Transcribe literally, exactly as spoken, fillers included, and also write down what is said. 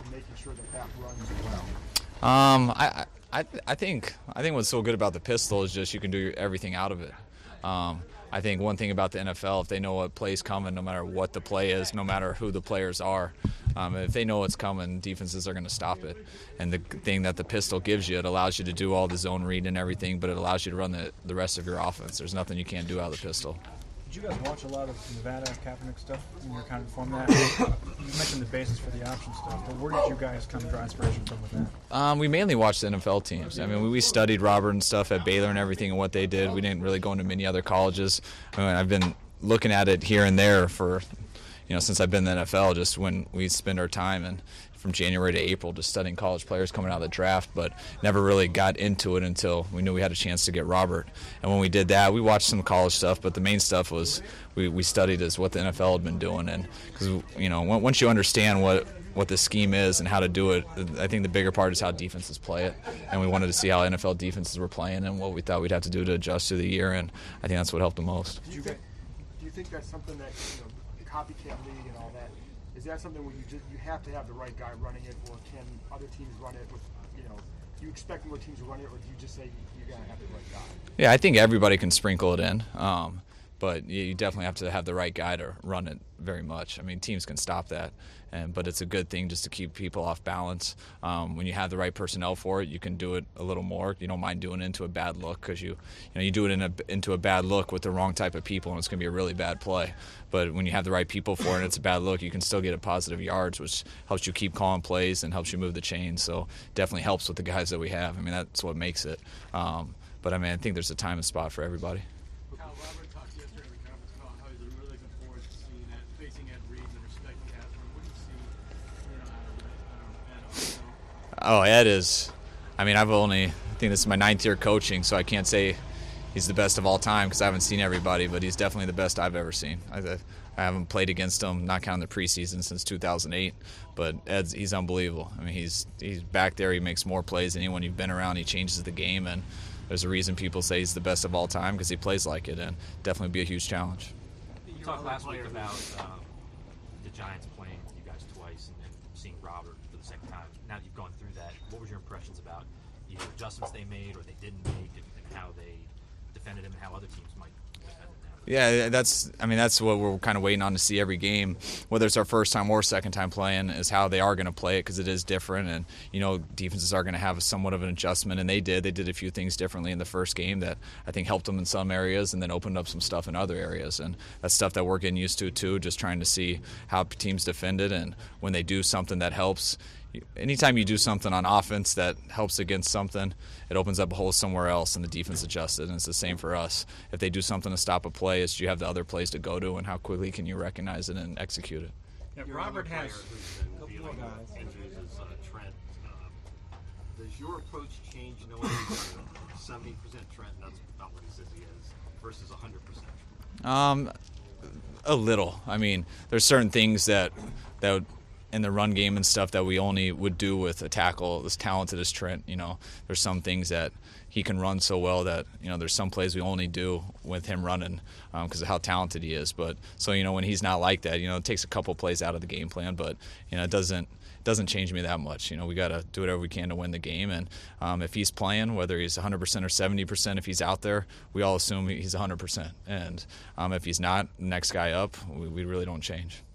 to making sure that that runs well? Um, I, I, I think I think what's so good about the pistol is just you can do everything out of it. Um, I think one thing about the N F L, if they know what play's coming, no matter what the play is, no matter who the players are, um, if they know what's coming, defenses are going to stop it. And the thing that the pistol gives you, it allows you to do all the zone read and everything, but it allows you to run the, the rest of your offense. There's nothing you can't do out of the pistol. Did you guys watch a lot of Nevada Kaepernick stuff when you were kind of informed that? You mentioned the basis for the option stuff, but where did you guys kind of draw inspiration from with that? Um, we mainly watched the N F L teams. I mean, we, we studied Robert and stuff at Baylor and everything and what they did. We didn't really go into many other colleges. I mean, I've been looking at it here and there for, you know, since I've been in the N F L, just when we spend our time and from January to April just studying college players coming out of the draft, but never really got into it until we knew we had a chance to get Robert. And when we did that, we watched some college stuff, but the main stuff was we, we studied is what the N F L had been doing. And because, you know, once you understand what what the scheme is and how to do it, I think the bigger part is how defenses play it. And we wanted to see how N F L defenses were playing and what we thought we'd have to do to adjust through the year, and I think that's what helped the most. Do you think, do you think that's something that, you know, copycat league and all that, is that something where you just you have to have the right guy running it, or can other teams run it with, you know, do you expect more teams to run it, or do you just say you got to have the right guy? Yeah, I think everybody can sprinkle it in, um, but you definitely have to have the right guy to run it very much. I mean, teams can stop that, and but it's a good thing just to keep people off balance. Um, when you have the right personnel for it, you can do it a little more. You don't mind doing it into a bad look because you, you know, you do it in a, into a bad look with the wrong type of people, and it's going to be a really bad play. But when you have the right people for it and it's a bad look, you can still get a positive yards, which helps you keep calling plays and helps you move the chains. So definitely helps with the guys that we have. I mean, that's what makes it. Um, but, I mean, I think there's a time and spot for everybody. Kyle, Robert talked yesterday in the conference call how he's really looking forward to seeing that, facing Ed Reed and respecting that. What do you see, you know, out of Ed? Oh, Ed is, I mean, I've only, I think this is my ninth year coaching, so I can't say he's the best of all time because I haven't seen everybody, but he's definitely the best I've ever seen. I, I haven't played against him, not counting the preseason, since two thousand eight, but Ed's, he's unbelievable. I mean, he's he's back there. He makes more plays than anyone you've been around. He changes the game, and there's a reason people say he's the best of all time because he plays like it, and definitely be a huge challenge. You talked last week about um, the Giants playing you guys twice and, and seeing Robert for the second time. Now that you've gone through that, what was your impressions about either adjustments they made or they didn't make, and, and how they defended him and how other teams might defend him now? Yeah, that's, I mean, that's what we're kind of waiting on to see every game, whether it's our first time or second time playing, is how they are going to play it, because it is different. And, you know, defenses are going to have somewhat of an adjustment, and they did. They did a few things differently in the first game that I think helped them in some areas and then opened up some stuff in other areas. And that's stuff that we're getting used to, too, just trying to see how teams defend it. And when they do something that helps, anytime you do something on offense that helps against something, it opens up a hole somewhere else, and the defense adjusts it, and it's the same for us. If they do something to stop a play, it's you have the other plays to go to, and how quickly can you recognize it and execute it. Yeah, Robert has a couple more guys. Injuries is uh, Trent. Um, does your approach change knowing he's seventy percent Trent, and that's not what he says he is, versus one hundred percent? Um, a little. I mean, there's certain things that that would, in the run game and stuff that we only would do with a tackle as talented as Trent. You know, there's some things that he can run so well that, you know, there's some plays we only do with him running because um, of how talented he is. But so, you know, when he's not like that, you know, it takes a couple plays out of the game plan, but, you know, it doesn't doesn't change me that much. You know, we got to do whatever we can to win the game. And um, if he's playing, whether he's one hundred percent or seventy percent, if he's out there, we all assume he's one hundred percent. And um, if he's not, next guy up, we, we really don't change.